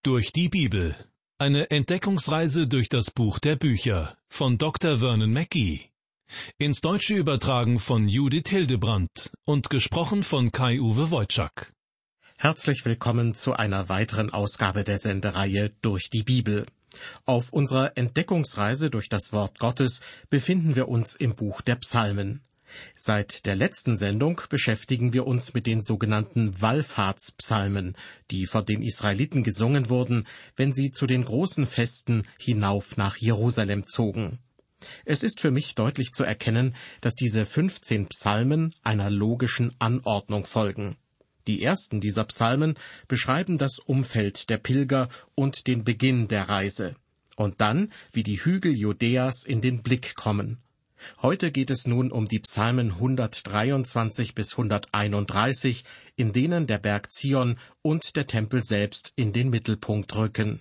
Durch die Bibel. Eine Entdeckungsreise durch das Buch der Bücher von Dr. Vernon Mackey. Ins Deutsche übertragen von Judith Hildebrandt und gesprochen von Kai-Uwe Wojczak. Herzlich willkommen zu einer weiteren Ausgabe der Sendereihe Durch die Bibel. Auf unserer Entdeckungsreise durch das Wort Gottes befinden wir uns im Buch der Psalmen. Seit der letzten Sendung beschäftigen wir uns mit den sogenannten Wallfahrtspsalmen, die von den Israeliten gesungen wurden, wenn sie zu den großen Festen hinauf nach Jerusalem zogen. Es ist für mich deutlich zu erkennen, dass diese 15 Psalmen einer logischen Anordnung folgen. Die ersten dieser Psalmen beschreiben das Umfeld der Pilger und den Beginn der Reise. Und dann, wie die Hügel Judäas in den Blick kommen. Heute geht es nun um die Psalmen 123 bis 131, in denen der Berg Zion und der Tempel selbst in den Mittelpunkt rücken.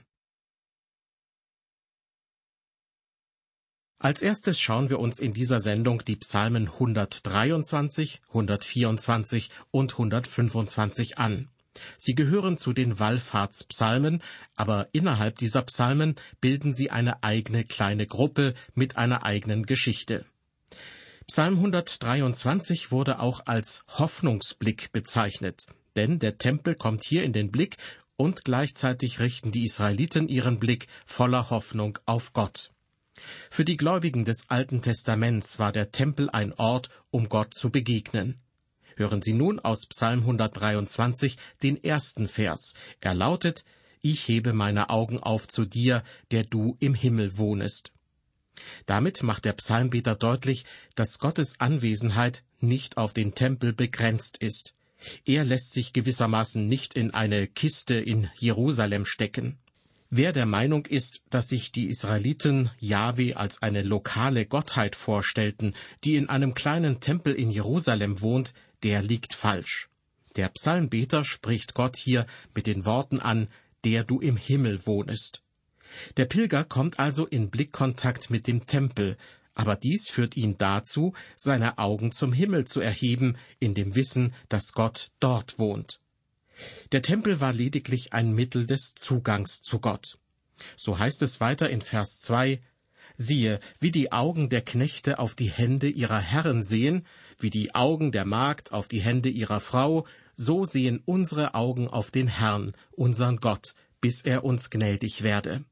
Als erstes schauen wir uns in dieser Sendung die Psalmen 123, 124 und 125 an. Sie gehören zu den Wallfahrtspsalmen, aber innerhalb dieser Psalmen bilden sie eine eigene kleine Gruppe mit einer eigenen Geschichte. Psalm 123 wurde auch als Hoffnungsblick bezeichnet, denn der Tempel kommt hier in den Blick und gleichzeitig richten die Israeliten ihren Blick voller Hoffnung auf Gott. Für die Gläubigen des Alten Testaments war der Tempel ein Ort, um Gott zu begegnen. Hören Sie nun aus Psalm 123 den ersten Vers. Er lautet: »Ich hebe meine Augen auf zu dir, der du im Himmel wohnest.« Damit macht der Psalmbeter deutlich, dass Gottes Anwesenheit nicht auf den Tempel begrenzt ist. Er lässt sich gewissermaßen nicht in eine Kiste in Jerusalem stecken. Wer der Meinung ist, dass sich die Israeliten Jahwe als eine lokale Gottheit vorstellten, die in einem kleinen Tempel in Jerusalem wohnt, der liegt falsch. Der Psalmbeter spricht Gott hier mit den Worten an, der du im Himmel wohnest. Der Pilger kommt also in Blickkontakt mit dem Tempel, aber dies führt ihn dazu, seine Augen zum Himmel zu erheben, in dem Wissen, dass Gott dort wohnt. Der Tempel war lediglich ein Mittel des Zugangs zu Gott. So heißt es weiter in Vers 2, »Siehe, wie die Augen der Knechte auf die Hände ihrer Herren sehen, wie die Augen der Magd auf die Hände ihrer Frau, so sehen unsere Augen auf den Herrn, unseren Gott, bis er uns gnädig werde.«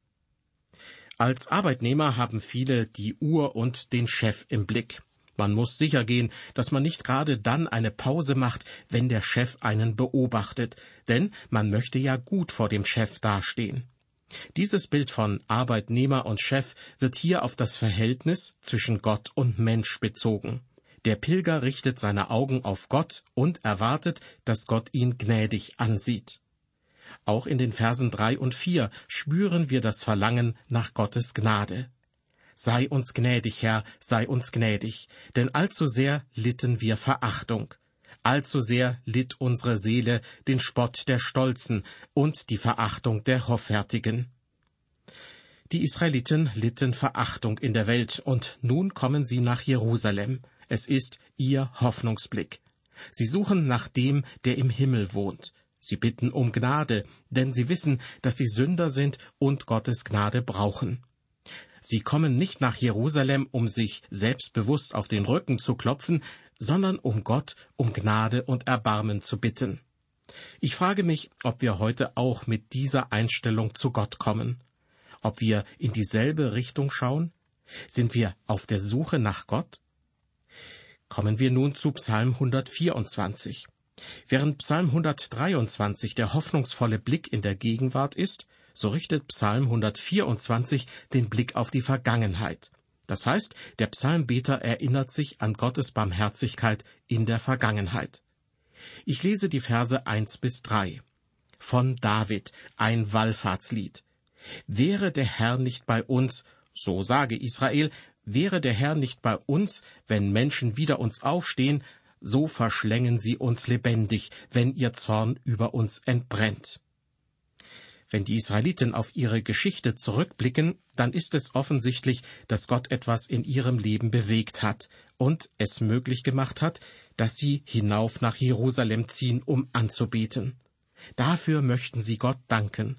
Als Arbeitnehmer haben viele die Uhr und den Chef im Blick. Man muss sicher gehen, dass man nicht gerade dann eine Pause macht, wenn der Chef einen beobachtet, denn man möchte ja gut vor dem Chef dastehen. Dieses Bild von Arbeitnehmer und Chef wird hier auf das Verhältnis zwischen Gott und Mensch bezogen. Der Pilger richtet seine Augen auf Gott und erwartet, dass Gott ihn gnädig ansieht. Auch in den Versen 3 und 4 spüren wir das Verlangen nach Gottes Gnade. »Sei uns gnädig, Herr, sei uns gnädig, denn allzu sehr litten wir Verachtung. Allzu sehr litt unsere Seele den Spott der Stolzen und die Verachtung der Hoffärtigen.« Die Israeliten litten Verachtung in der Welt, und nun kommen sie nach Jerusalem. Es ist ihr Hoffnungsblick. Sie suchen nach dem, der im Himmel wohnt. Sie bitten um Gnade, denn sie wissen, dass sie Sünder sind und Gottes Gnade brauchen. Sie kommen nicht nach Jerusalem, um sich selbstbewusst auf den Rücken zu klopfen, sondern um Gott um Gnade und Erbarmen zu bitten. Ich frage mich, ob wir heute auch mit dieser Einstellung zu Gott kommen. Ob wir in dieselbe Richtung schauen? Sind wir auf der Suche nach Gott? Kommen wir nun zu Psalm 124. Während Psalm 123 der hoffnungsvolle Blick in der Gegenwart ist, so richtet Psalm 124 den Blick auf die Vergangenheit. Das heißt, der Psalmbeter erinnert sich an Gottes Barmherzigkeit in der Vergangenheit. Ich lese die Verse 1 bis 3. Von David, ein Wallfahrtslied. Wäre der Herr nicht bei uns, so sage Israel, wäre der Herr nicht bei uns, wenn Menschen wider uns aufstehen, so verschlängen sie uns lebendig, wenn ihr Zorn über uns entbrennt. Wenn die Israeliten auf ihre Geschichte zurückblicken, dann ist es offensichtlich, dass Gott etwas in ihrem Leben bewegt hat und es möglich gemacht hat, dass sie hinauf nach Jerusalem ziehen, um anzubeten. Dafür möchten sie Gott danken.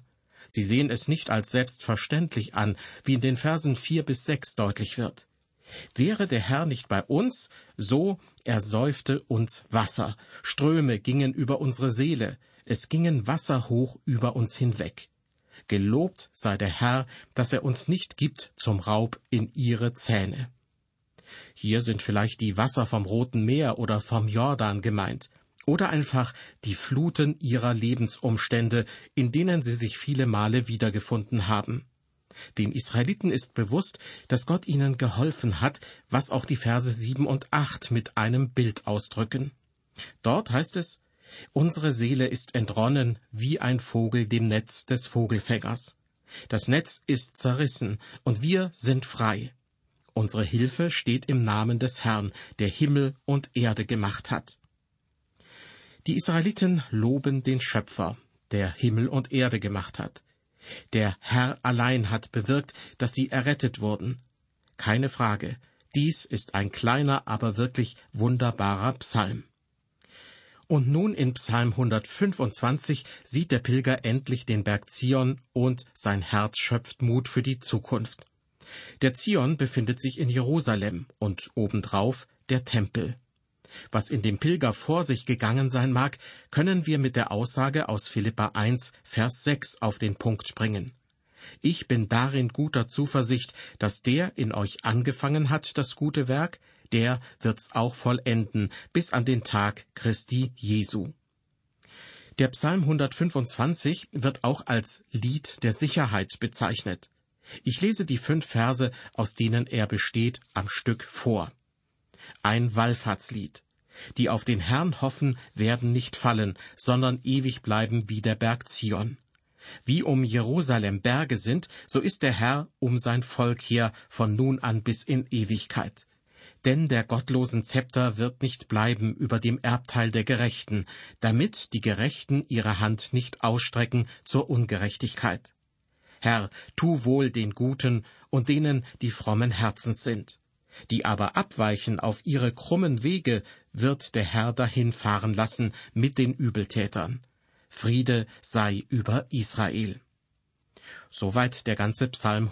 Sie sehen es nicht als selbstverständlich an, wie in den Versen 4 bis 6 deutlich wird. Wäre der Herr nicht bei uns, so ersäufte uns Wasser, Ströme gingen über unsere Seele, es gingen Wasser hoch über uns hinweg. Gelobt sei der Herr, dass er uns nicht gibt zum Raub in ihre Zähne. Hier sind vielleicht die Wasser vom Roten Meer oder vom Jordan gemeint, oder einfach die Fluten ihrer Lebensumstände, in denen sie sich viele Male wiedergefunden haben. Den Israeliten ist bewusst, dass Gott ihnen geholfen hat, was auch die Verse 7 und 8 mit einem Bild ausdrücken. Dort heißt es: Unsere Seele ist entronnen wie ein Vogel dem Netz des Vogelfängers. Das Netz ist zerrissen, und wir sind frei. Unsere Hilfe steht im Namen des Herrn, der Himmel und Erde gemacht hat. Die Israeliten loben den Schöpfer, der Himmel und Erde gemacht hat. Der Herr allein hat bewirkt, dass sie errettet wurden. Keine Frage, dies ist ein kleiner, aber wirklich wunderbarer Psalm. Und nun in Psalm 125 sieht der Pilger endlich den Berg Zion und sein Herz schöpft Mut für die Zukunft. Der Zion befindet sich in Jerusalem und obendrauf der Tempel. Was in dem Pilger vor sich gegangen sein mag, können wir mit der Aussage aus Philipper 1, Vers 6 auf den Punkt bringen. Ich bin darin guter Zuversicht, dass der in euch angefangen hat, das gute Werk, der wird's auch vollenden, bis an den Tag Christi Jesu. Der Psalm 125 wird auch als Lied der Sicherheit bezeichnet. Ich lese die 5 Verse, aus denen er besteht, am Stück vor. Ein Wallfahrtslied. Die auf den Herrn hoffen, werden nicht fallen, sondern ewig bleiben wie der Berg Zion. Wie um Jerusalem Berge sind, so ist der Herr um sein Volk her von nun an bis in Ewigkeit. Denn der gottlosen Zepter wird nicht bleiben über dem Erbteil der Gerechten, damit die Gerechten ihre Hand nicht ausstrecken zur Ungerechtigkeit. Herr, tu wohl den Guten und denen, die frommen Herzens sind. Die aber abweichen auf ihre krummen Wege, wird der Herr dahinfahren lassen mit den Übeltätern. Friede sei über Israel. Soweit der ganze Psalm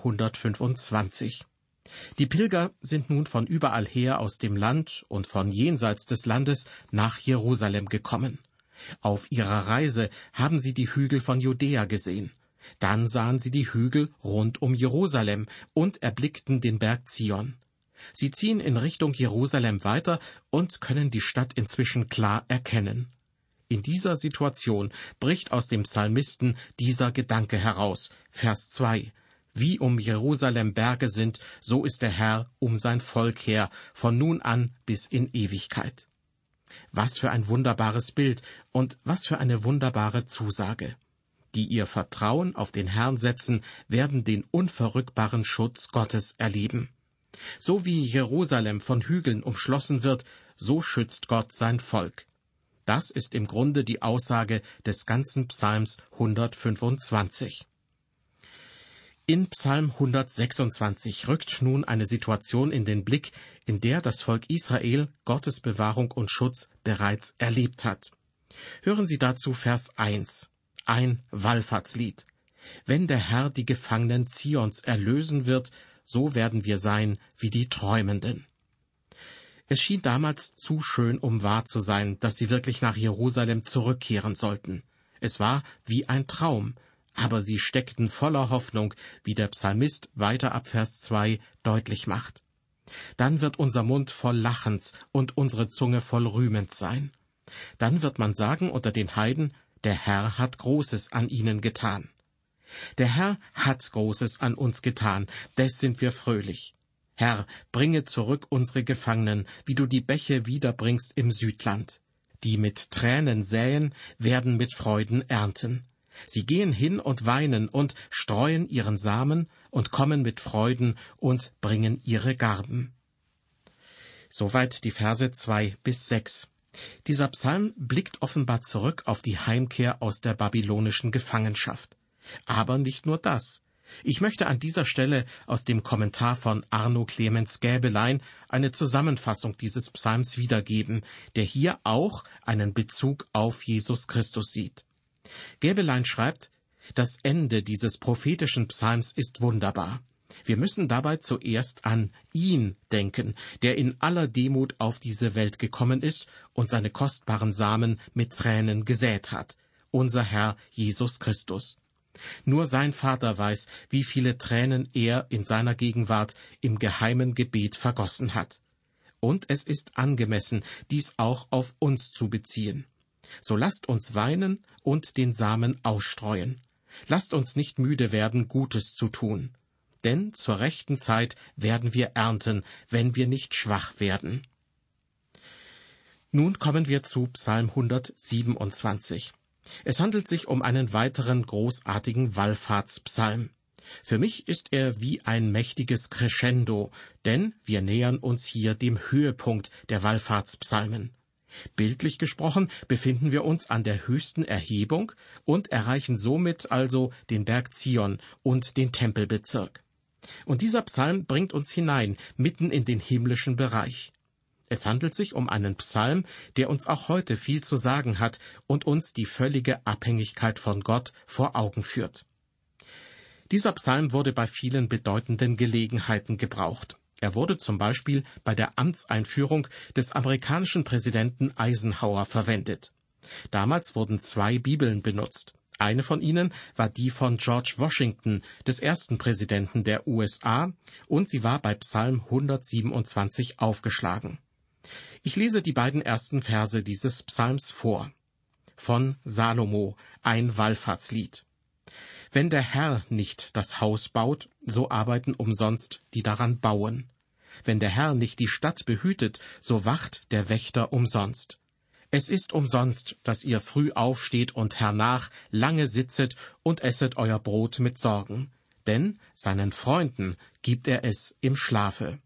125. Die Pilger sind nun von überall her aus dem Land und von jenseits des Landes nach Jerusalem gekommen. Auf ihrer Reise haben sie die Hügel von Judäa gesehen. Dann sahen sie die Hügel rund um Jerusalem und erblickten den Berg Zion. Sie ziehen in Richtung Jerusalem weiter und können die Stadt inzwischen klar erkennen. In dieser Situation bricht aus dem Psalmisten dieser Gedanke heraus, Vers 2. Wie um Jerusalem Berge sind, so ist der Herr um sein Volk her, von nun an bis in Ewigkeit. Was für ein wunderbares Bild und was für eine wunderbare Zusage. Die ihr Vertrauen auf den Herrn setzen, werden den unverrückbaren Schutz Gottes erleben. So wie Jerusalem von Hügeln umschlossen wird, so schützt Gott sein Volk. Das ist im Grunde die Aussage des ganzen Psalms 125. In Psalm 126 rückt nun eine Situation in den Blick, in der das Volk Israel Gottes Bewahrung und Schutz bereits erlebt hat. Hören Sie dazu Vers 1, ein Wallfahrtslied. Wenn der Herr die Gefangenen Zions erlösen wird, so werden wir sein wie die Träumenden. Es schien damals zu schön, um wahr zu sein, dass sie wirklich nach Jerusalem zurückkehren sollten. Es war wie ein Traum, aber sie steckten voller Hoffnung, wie der Psalmist weiter ab Vers 2 deutlich macht. Dann wird unser Mund voll Lachens und unsere Zunge voll Rühmens sein. Dann wird man sagen unter den Heiden, der Herr hat Großes an ihnen getan. Der Herr hat Großes an uns getan, des sind wir fröhlich. Herr, bringe zurück unsere Gefangenen, wie du die Bäche wiederbringst im Südland. Die mit Tränen säen, werden mit Freuden ernten. Sie gehen hin und weinen und streuen ihren Samen und kommen mit Freuden und bringen ihre Garben. Soweit die Verse 2 bis 6. Dieser Psalm blickt offenbar zurück auf die Heimkehr aus der babylonischen Gefangenschaft. Aber nicht nur das. Ich möchte an dieser Stelle aus dem Kommentar von Arno Clemens Gäbelein eine Zusammenfassung dieses Psalms wiedergeben, der hier auch einen Bezug auf Jesus Christus sieht. Gäbelein schreibt: Das Ende dieses prophetischen Psalms ist wunderbar. Wir müssen dabei zuerst an ihn denken, der in aller Demut auf diese Welt gekommen ist und seine kostbaren Samen mit Tränen gesät hat, unser Herr Jesus Christus. Nur sein Vater weiß, wie viele Tränen er in seiner Gegenwart im geheimen Gebet vergossen hat. Und es ist angemessen, dies auch auf uns zu beziehen. So lasst uns weinen und den Samen ausstreuen. Lasst uns nicht müde werden, Gutes zu tun. Denn zur rechten Zeit werden wir ernten, wenn wir nicht schwach werden. Nun kommen wir zu Psalm 127. Es handelt sich um einen weiteren großartigen Wallfahrtspsalm. Für mich ist er wie ein mächtiges Crescendo, denn wir nähern uns hier dem Höhepunkt der Wallfahrtspsalmen. Bildlich gesprochen befinden wir uns an der höchsten Erhebung und erreichen somit also den Berg Zion und den Tempelbezirk. Und dieser Psalm bringt uns hinein, mitten in den himmlischen Bereich. Es handelt sich um einen Psalm, der uns auch heute viel zu sagen hat und uns die völlige Abhängigkeit von Gott vor Augen führt. Dieser Psalm wurde bei vielen bedeutenden Gelegenheiten gebraucht. Er wurde zum Beispiel bei der Amtseinführung des amerikanischen Präsidenten Eisenhower verwendet. Damals wurden 2 Bibeln benutzt. Eine von ihnen war die von George Washington, des ersten Präsidenten der USA, und sie war bei Psalm 127 aufgeschlagen. Ich lese die beiden ersten Verse dieses Psalms vor. Von Salomo, ein Wallfahrtslied. Wenn der Herr nicht das Haus baut, so arbeiten umsonst, die daran bauen. Wenn der Herr nicht die Stadt behütet, so wacht der Wächter umsonst. Es ist umsonst, dass ihr früh aufsteht und hernach lange sitzet und esset euer Brot mit Sorgen. Denn seinen Freunden gibt er es im Schlafe.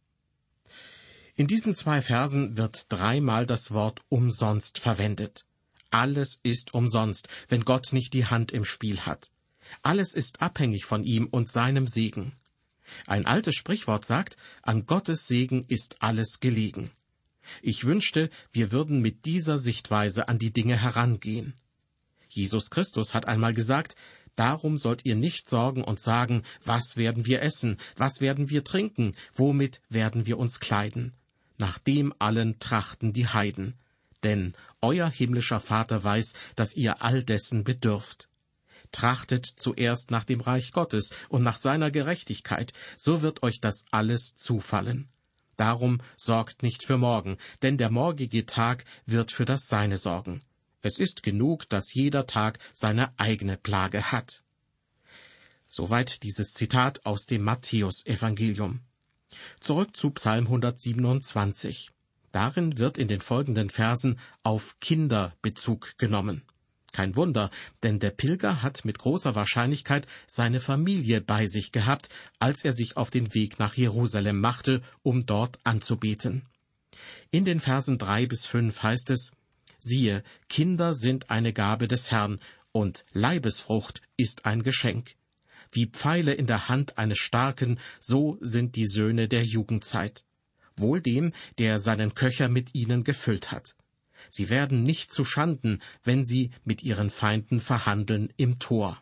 In diesen 2 Versen wird 3-mal das Wort umsonst verwendet. Alles ist umsonst, wenn Gott nicht die Hand im Spiel hat. Alles ist abhängig von ihm und seinem Segen. Ein altes Sprichwort sagt, an Gottes Segen ist alles gelegen. Ich wünschte, wir würden mit dieser Sichtweise an die Dinge herangehen. Jesus Christus hat einmal gesagt, darum sollt ihr nicht sorgen und sagen, was werden wir essen, was werden wir trinken, womit werden wir uns kleiden. Nach dem allen trachten die Heiden. Denn euer himmlischer Vater weiß, dass ihr all dessen bedürft. Trachtet zuerst nach dem Reich Gottes und nach seiner Gerechtigkeit, so wird euch das alles zufallen. Darum sorgt nicht für morgen, denn der morgige Tag wird für das Seine sorgen. Es ist genug, dass jeder Tag seine eigene Plage hat. Soweit dieses Zitat aus dem Matthäus-Evangelium. Zurück zu Psalm 127. Darin wird in den folgenden Versen auf Kinder Bezug genommen. Kein Wunder, denn der Pilger hat mit großer Wahrscheinlichkeit seine Familie bei sich gehabt, als er sich auf den Weg nach Jerusalem machte, um dort anzubeten. In den Versen 3-5 heißt es, siehe, Kinder sind eine Gabe des Herrn, und Leibesfrucht ist ein Geschenk. Wie Pfeile in der Hand eines Starken, so sind die Söhne der Jugendzeit. Wohl dem, der seinen Köcher mit ihnen gefüllt hat. Sie werden nicht zu Schanden, wenn sie mit ihren Feinden verhandeln im Tor.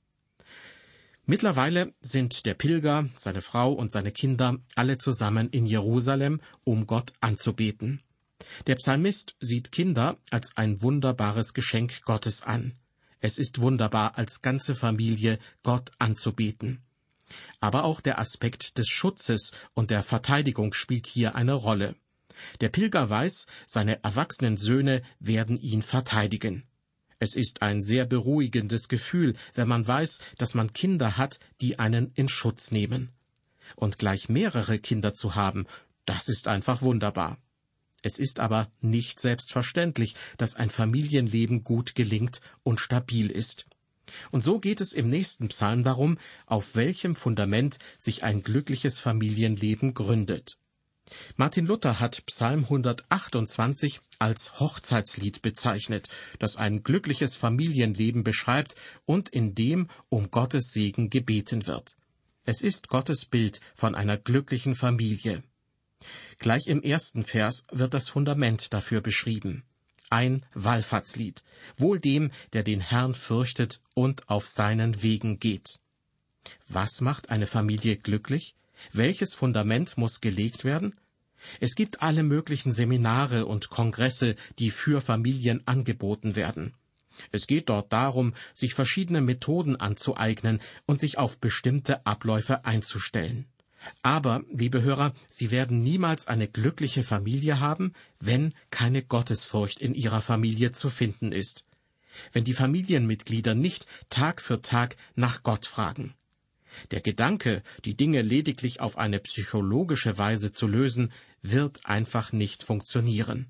Mittlerweile sind der Pilger, seine Frau und seine Kinder alle zusammen in Jerusalem, um Gott anzubeten. Der Psalmist sieht Kinder als ein wunderbares Geschenk Gottes an. Es ist wunderbar, als ganze Familie Gott anzubeten. Aber auch der Aspekt des Schutzes und der Verteidigung spielt hier eine Rolle. Der Pilger weiß, seine erwachsenen Söhne werden ihn verteidigen. Es ist ein sehr beruhigendes Gefühl, wenn man weiß, dass man Kinder hat, die einen in Schutz nehmen. Und gleich mehrere Kinder zu haben, das ist einfach wunderbar. Es ist aber nicht selbstverständlich, dass ein Familienleben gut gelingt und stabil ist. Und so geht es im nächsten Psalm darum, auf welchem Fundament sich ein glückliches Familienleben gründet. Martin Luther hat Psalm 128 als Hochzeitslied bezeichnet, das ein glückliches Familienleben beschreibt und in dem um Gottes Segen gebeten wird. Es ist Gottes Bild von einer glücklichen Familie. Gleich im ersten Vers wird das Fundament dafür beschrieben. ein Wallfahrtslied, wohl dem, der den Herrn fürchtet und auf seinen Wegen geht. Was macht eine Familie glücklich? Welches Fundament muss gelegt werden? Es gibt alle möglichen Seminare und Kongresse, die für Familien angeboten werden. Es geht dort darum, sich verschiedene Methoden anzueignen und sich auf bestimmte Abläufe einzustellen. Aber, liebe Hörer, Sie werden niemals eine glückliche Familie haben, wenn keine Gottesfurcht in Ihrer Familie zu finden ist. Wenn die Familienmitglieder nicht Tag für Tag nach Gott fragen. Der Gedanke, die Dinge lediglich auf eine psychologische Weise zu lösen, wird einfach nicht funktionieren.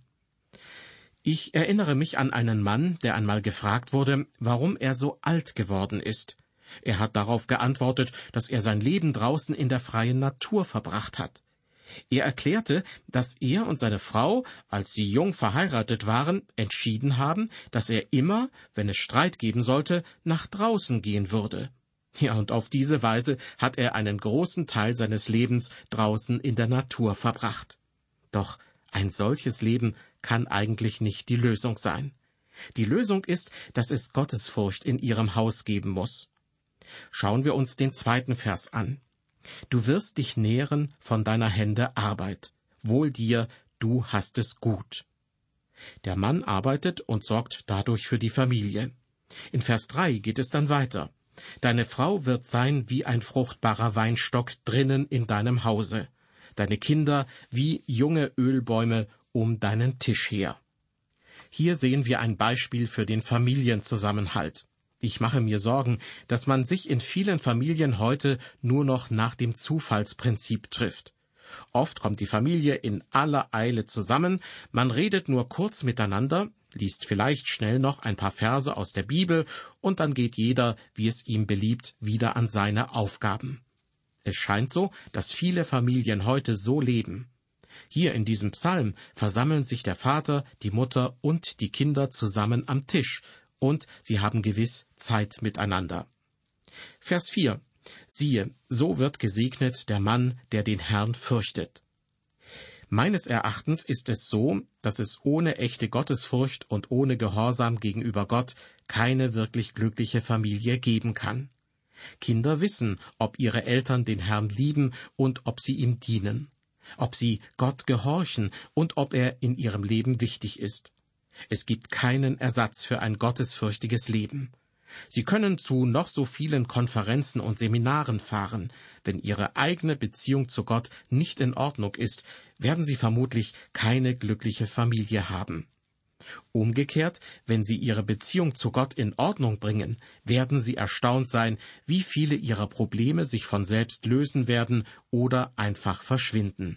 Ich erinnere mich an einen Mann, der einmal gefragt wurde, warum er so alt geworden ist. Er hat darauf geantwortet, dass er sein Leben draußen in der freien Natur verbracht hat. Er erklärte, dass er und seine Frau, als sie jung verheiratet waren, entschieden haben, dass er immer, wenn es Streit geben sollte, nach draußen gehen würde. Ja, und auf diese Weise hat er einen großen Teil seines Lebens draußen in der Natur verbracht. Doch ein solches Leben kann eigentlich nicht die Lösung sein. Die Lösung ist, dass es Gottesfurcht in ihrem Haus geben muss. Schauen wir uns den 2. Vers an. Du wirst dich nähren von deiner Hände Arbeit. Wohl dir, du hast es gut. Der Mann arbeitet und sorgt dadurch für die Familie. In Vers 3 geht es dann weiter. Deine Frau wird sein wie ein fruchtbarer Weinstock drinnen in deinem Hause. Deine Kinder wie junge Ölbäume um deinen Tisch her. Hier sehen wir ein Beispiel für den Familienzusammenhalt. Ich mache mir Sorgen, dass man sich in vielen Familien heute nur noch nach dem Zufallsprinzip trifft. Oft kommt die Familie in aller Eile zusammen, man redet nur kurz miteinander, liest vielleicht schnell noch ein paar Verse aus der Bibel und dann geht jeder, wie es ihm beliebt, wieder an seine Aufgaben. Es scheint so, dass viele Familien heute so leben. Hier in diesem Psalm versammeln sich der Vater, die Mutter und die Kinder zusammen am Tisch, und sie haben gewiss Zeit miteinander. Vers 4. Siehe, so wird gesegnet der Mann, der den Herrn fürchtet. Meines Erachtens ist es so, dass es ohne echte Gottesfurcht und ohne Gehorsam gegenüber Gott keine wirklich glückliche Familie geben kann. Kinder wissen, ob ihre Eltern den Herrn lieben und ob sie ihm dienen, ob sie Gott gehorchen und ob er in ihrem Leben wichtig ist. Es gibt keinen Ersatz für ein gottesfürchtiges Leben. Sie können zu noch so vielen Konferenzen und Seminaren fahren. Wenn ihre eigene Beziehung zu Gott nicht in Ordnung ist, werden sie vermutlich keine glückliche Familie haben. Umgekehrt, wenn sie ihre Beziehung zu Gott in Ordnung bringen, werden sie erstaunt sein, wie viele ihrer Probleme sich von selbst lösen werden oder einfach verschwinden.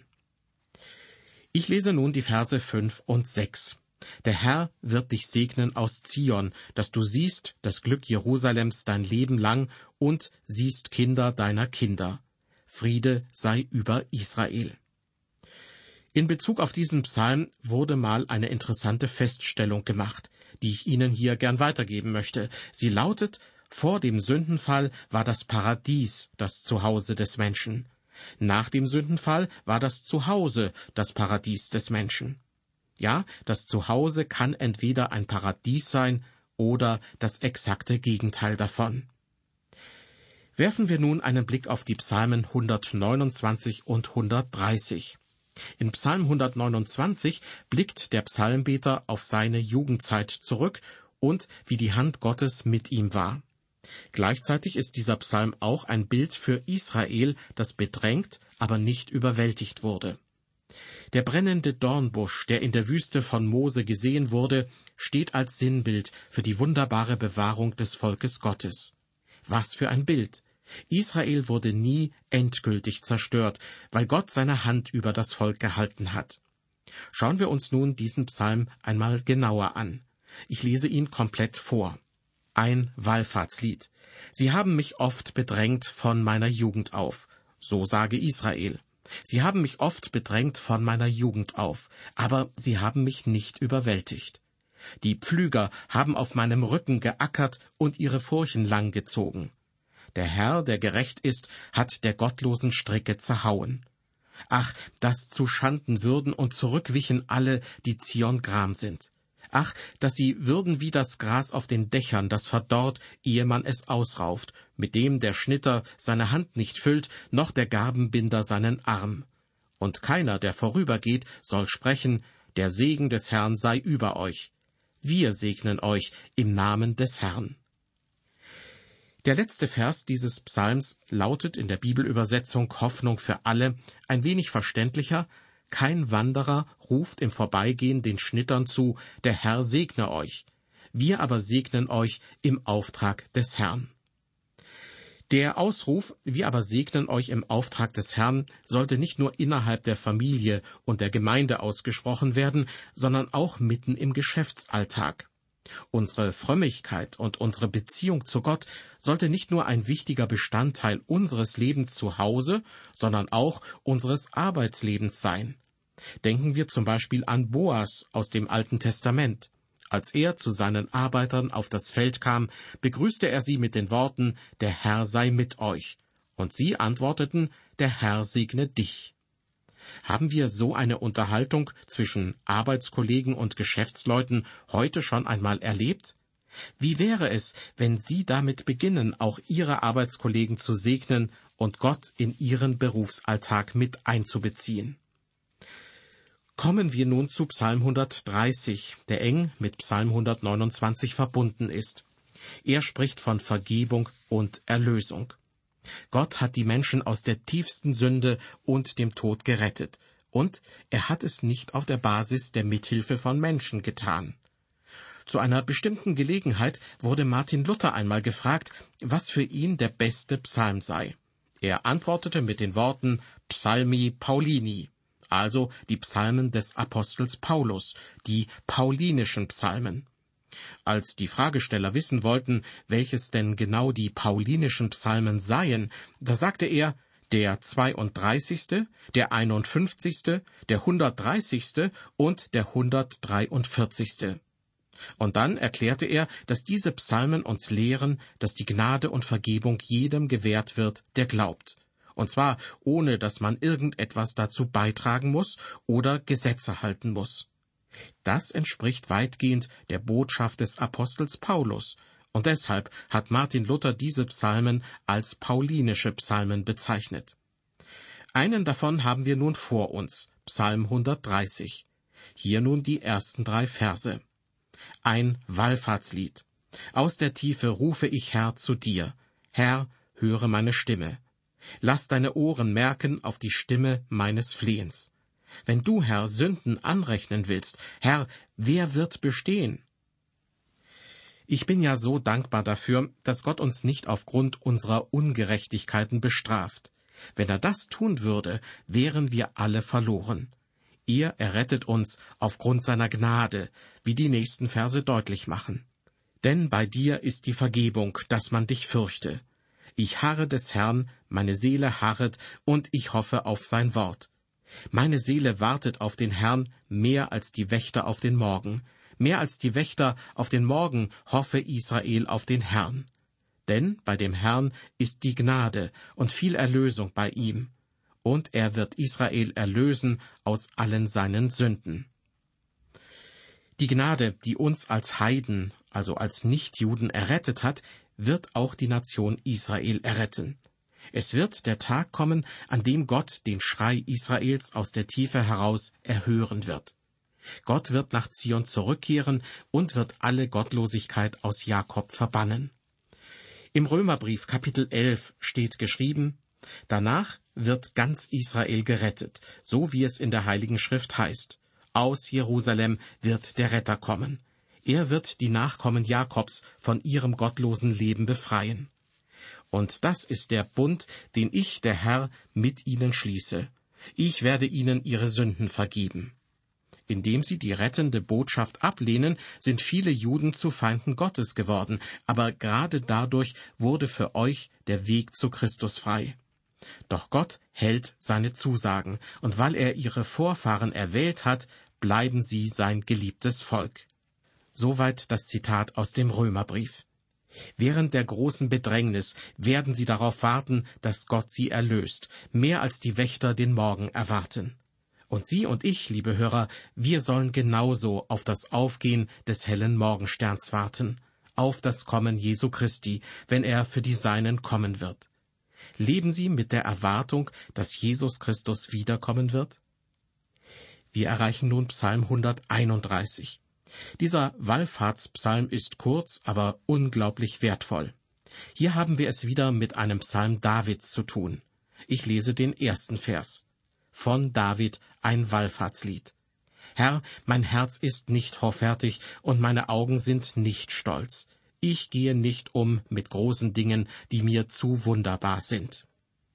Ich lese nun die Verse 5 und 6. Der Herr wird dich segnen aus Zion, dass du siehst das Glück Jerusalems dein Leben lang und siehst Kinder deiner Kinder. Friede sei über Israel. In Bezug auf diesen Psalm wurde mal eine interessante Feststellung gemacht, die ich Ihnen hier gern weitergeben möchte. Sie lautet, vor dem Sündenfall war das Paradies das Zuhause des Menschen. Nach dem Sündenfall war das Zuhause das Paradies des Menschen. Ja, das Zuhause kann entweder ein Paradies sein oder das exakte Gegenteil davon. Werfen wir nun einen Blick auf die Psalmen 129 und 130. In Psalm 129 blickt der Psalmbeter auf seine Jugendzeit zurück und wie die Hand Gottes mit ihm war. Gleichzeitig ist dieser Psalm auch ein Bild für Israel, das bedrängt, aber nicht überwältigt wurde. Der brennende Dornbusch, der in der Wüste von Mose gesehen wurde, steht als Sinnbild für die wunderbare Bewahrung des Volkes Gottes. Was für ein Bild! Israel wurde nie endgültig zerstört, weil Gott seine Hand über das Volk gehalten hat. Schauen wir uns nun diesen Psalm einmal genauer an. Ich lese ihn komplett vor. Ein Wallfahrtslied. Sie haben mich oft bedrängt von meiner Jugend auf. So sage Israel. Sie haben mich oft bedrängt von meiner Jugend auf, aber sie haben mich nicht überwältigt. Die Pflüger haben auf meinem Rücken geackert und ihre Furchen lang gezogen. Der Herr, der gerecht ist, hat der gottlosen Stricke zerhauen. Ach, dass zu Schanden würden und zurückwichen alle, die Zion gram sind. Ach, dass sie würden wie das Gras auf den Dächern, das verdorrt, ehe man es ausrauft, mit dem der Schnitter seine Hand nicht füllt, noch der Garbenbinder seinen Arm. Und keiner, der vorübergeht, soll sprechen, der Segen des Herrn sei über euch. Wir segnen euch im Namen des Herrn. Der letzte Vers dieses Psalms lautet in der Bibelübersetzung Hoffnung für alle ein wenig verständlicher: Kein Wanderer ruft im Vorbeigehen den Schnittern zu, der Herr segne euch. Wir aber segnen euch im Auftrag des Herrn. Der Ausruf, wir aber segnen euch im Auftrag des Herrn, sollte nicht nur innerhalb der Familie und der Gemeinde ausgesprochen werden, sondern auch mitten im Geschäftsalltag. Unsere Frömmigkeit und unsere Beziehung zu Gott sollte nicht nur ein wichtiger Bestandteil unseres Lebens zu Hause, sondern auch unseres Arbeitslebens sein. Denken wir zum Beispiel an Boas aus dem Alten Testament. Als er zu seinen Arbeitern auf das Feld kam, begrüßte er sie mit den Worten, der Herr sei mit euch. Und sie antworteten, der Herr segne dich. Haben wir so eine Unterhaltung zwischen Arbeitskollegen und Geschäftsleuten heute schon einmal erlebt? Wie wäre es, wenn Sie damit beginnen, auch Ihre Arbeitskollegen zu segnen und Gott in Ihren Berufsalltag mit einzubeziehen? Kommen wir nun zu Psalm 130, der eng mit Psalm 129 verbunden ist. Er spricht von Vergebung und Erlösung. Gott hat die Menschen aus der tiefsten Sünde und dem Tod gerettet, und er hat es nicht auf der Basis der Mithilfe von Menschen getan. Zu einer bestimmten Gelegenheit wurde Martin Luther einmal gefragt, was für ihn der beste Psalm sei. Er antwortete mit den Worten Psalmi Paulini, also die Psalmen des Apostels Paulus, die paulinischen Psalmen. Als die Fragesteller wissen wollten, welches denn genau die paulinischen Psalmen seien, da sagte er, der 32., der 51., der 130. und der 143. Und dann erklärte er, dass diese Psalmen uns lehren, dass die Gnade und Vergebung jedem gewährt wird, der glaubt. Und zwar ohne, dass man irgendetwas dazu beitragen muss oder Gesetze halten muss. Das entspricht weitgehend der Botschaft des Apostels Paulus, und deshalb hat Martin Luther diese Psalmen als paulinische Psalmen bezeichnet. Einen davon haben wir nun vor uns, Psalm 130. Hier nun die ersten 3 Verse. Ein Wallfahrtslied. Aus der Tiefe rufe ich, Herr, zu dir. Herr, höre meine Stimme. Lass deine Ohren merken auf die Stimme meines Flehens. Wenn du, Herr, Sünden anrechnen willst, Herr, wer wird bestehen? Ich bin ja so dankbar dafür, dass Gott uns nicht aufgrund unserer Ungerechtigkeiten bestraft. Wenn er das tun würde, wären wir alle verloren. Er errettet uns aufgrund seiner Gnade, wie die nächsten Verse deutlich machen. Denn bei dir ist die Vergebung, dass man dich fürchte. Ich harre des Herrn, meine Seele harret, und ich hoffe auf sein Wort. Meine Seele wartet auf den Herrn mehr als die Wächter auf den Morgen. Mehr als die Wächter auf den Morgen hoffe Israel auf den Herrn. Denn bei dem Herrn ist die Gnade und viel Erlösung bei ihm. Und er wird Israel erlösen aus allen seinen Sünden. Die Gnade, die uns als Heiden, also als Nichtjuden errettet hat, wird auch die Nation Israel erretten. Es wird der Tag kommen, an dem Gott den Schrei Israels aus der Tiefe heraus erhören wird. Gott wird nach Zion zurückkehren und wird alle Gottlosigkeit aus Jakob verbannen. Im Römerbrief Kapitel 11 steht geschrieben, danach wird ganz Israel gerettet, so wie es in der Heiligen Schrift heißt. Aus Jerusalem wird der Retter kommen. Er wird die Nachkommen Jakobs von ihrem gottlosen Leben befreien. Und das ist der Bund, den ich, der Herr, mit ihnen schließe. Ich werde ihnen ihre Sünden vergeben. Indem sie die rettende Botschaft ablehnen, sind viele Juden zu Feinden Gottes geworden, aber gerade dadurch wurde für euch der Weg zu Christus frei. Doch Gott hält seine Zusagen, und weil er ihre Vorfahren erwählt hat, bleiben sie sein geliebtes Volk. Soweit das Zitat aus dem Römerbrief. Während der großen Bedrängnis werden sie darauf warten, dass Gott sie erlöst, mehr als die Wächter den Morgen erwarten. Und Sie und ich, liebe Hörer, wir sollen genauso auf das Aufgehen des hellen Morgensterns warten, auf das Kommen Jesu Christi, wenn er für die Seinen kommen wird. Leben Sie mit der Erwartung, dass Jesus Christus wiederkommen wird? Wir erreichen nun Psalm 131. Dieser Wallfahrtspsalm ist kurz, aber unglaublich wertvoll. Hier haben wir es wieder mit einem Psalm Davids zu tun. Ich lese den ersten Vers. Von David ein Wallfahrtslied. Herr, mein Herz ist nicht hoffärtig und meine Augen sind nicht stolz. Ich gehe nicht um mit großen Dingen, die mir zu wunderbar sind.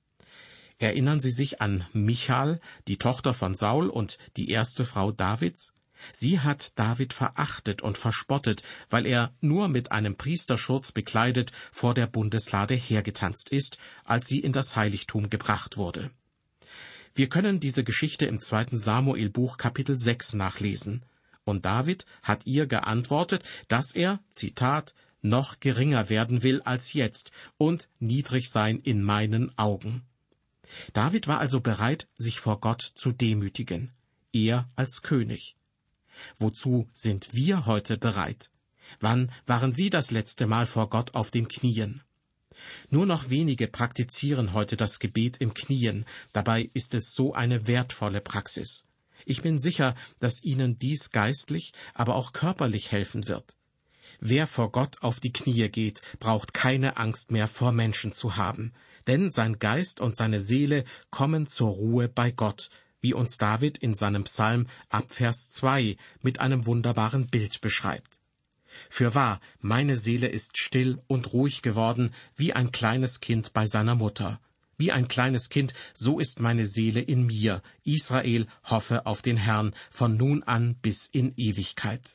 Erinnern Sie sich an Michal, die Tochter von Saul und die erste Frau Davids? Sie hat David verachtet und verspottet, weil er nur mit einem Priesterschurz bekleidet vor der Bundeslade hergetanzt ist, als sie in das Heiligtum gebracht wurde. Wir können diese Geschichte im 2. Samuelbuch Kapitel 6 nachlesen. Und David hat ihr geantwortet, dass er, Zitat, noch geringer werden will als jetzt und niedrig sein in meinen Augen. David war also bereit, sich vor Gott zu demütigen, er als König. Wozu sind wir heute bereit? Wann waren Sie das letzte Mal vor Gott auf den Knien? Nur noch wenige praktizieren heute das Gebet im Knien, dabei ist es so eine wertvolle Praxis. Ich bin sicher, dass Ihnen dies geistlich, aber auch körperlich helfen wird. Wer vor Gott auf die Knie geht, braucht keine Angst mehr vor Menschen zu haben, denn sein Geist und seine Seele kommen zur Ruhe bei Gott, wie uns David in seinem Psalm ab Vers 2 mit einem wunderbaren Bild beschreibt. Fürwahr, meine Seele ist still und ruhig geworden, wie ein kleines Kind bei seiner Mutter. Wie ein kleines Kind, so ist meine Seele in mir. Israel hoffe auf den Herrn von nun an bis in Ewigkeit.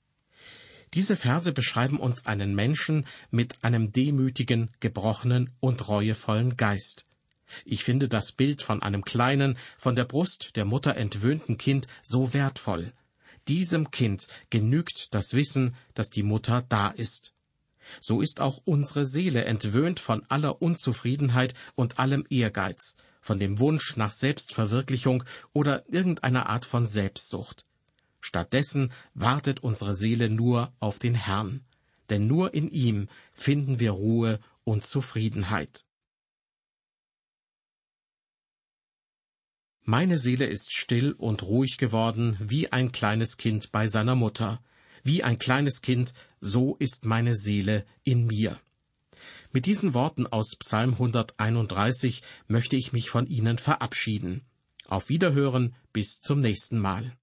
Diese Verse beschreiben uns einen Menschen mit einem demütigen, gebrochenen und reuevollen Geist. Ich finde das Bild von einem kleinen, von der Brust der Mutter entwöhnten Kind so wertvoll. Diesem Kind genügt das Wissen, dass die Mutter da ist. So ist auch unsere Seele entwöhnt von aller Unzufriedenheit und allem Ehrgeiz, von dem Wunsch nach Selbstverwirklichung oder irgendeiner Art von Selbstsucht. Stattdessen wartet unsere Seele nur auf den Herrn, denn nur in ihm finden wir Ruhe und Zufriedenheit. Meine Seele ist still und ruhig geworden, wie ein kleines Kind bei seiner Mutter. Wie ein kleines Kind, so ist meine Seele in mir. Mit diesen Worten aus Psalm 131 möchte ich mich von Ihnen verabschieden. Auf Wiederhören, bis zum nächsten Mal.